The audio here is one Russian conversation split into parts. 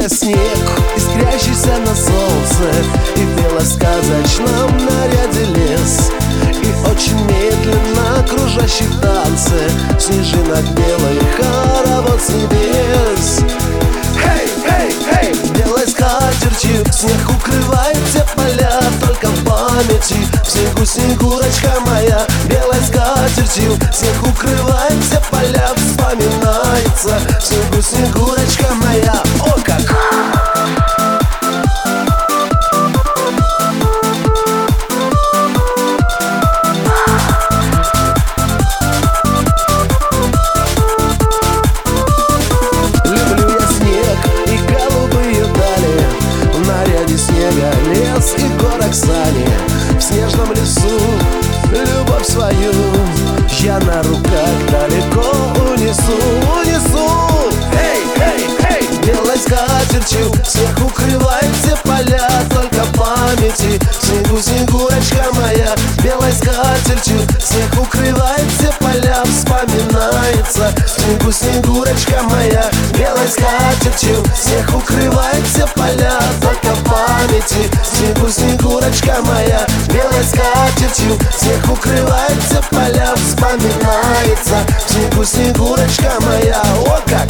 снег, искрящийся на солнце, и в белосказочном наряде лес, и очень медленно кружащий в танце снежинок белый хоровод с небес. Хей, хей, хей! Белой скатертью снег укрывает все поля, только в памяти в снегу снегурочка моя. Белой скатертью снег укрывает все поля, вспоминается в снегу снегурочка моя. О, как! Лес и горок сани, в снежном лесу любовь свою я на руках далеко унесу, унесу. Эй, эй, эй! Белой скатертью снег укрывает все поля, только в памяти в снегу снегурочка моя. Белой скатертью снег укрывает все поля, вспоминается в снегу снегурочка моя. Белой скатертью снег укрывает все поля, только в памяти в снегу снегурочка моя. Белой скатертью снег укрывает все поля, вспоминается в снегу снегурочка моя. О, как!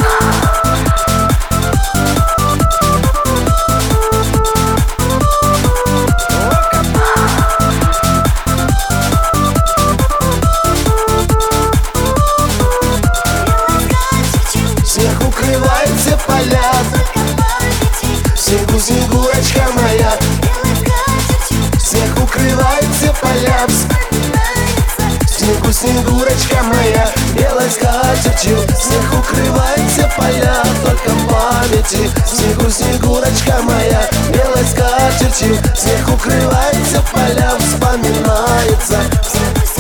Снег укрывает все поля, в снегу снегурочка моя. Снег укрывает все поля, в снегу снегурочка моя. Белой скатертью снег укрывает все поля, только в памяти в снегу снегурочка моя. Белой скатертью снег укрывает все поля, вспоминается в снегу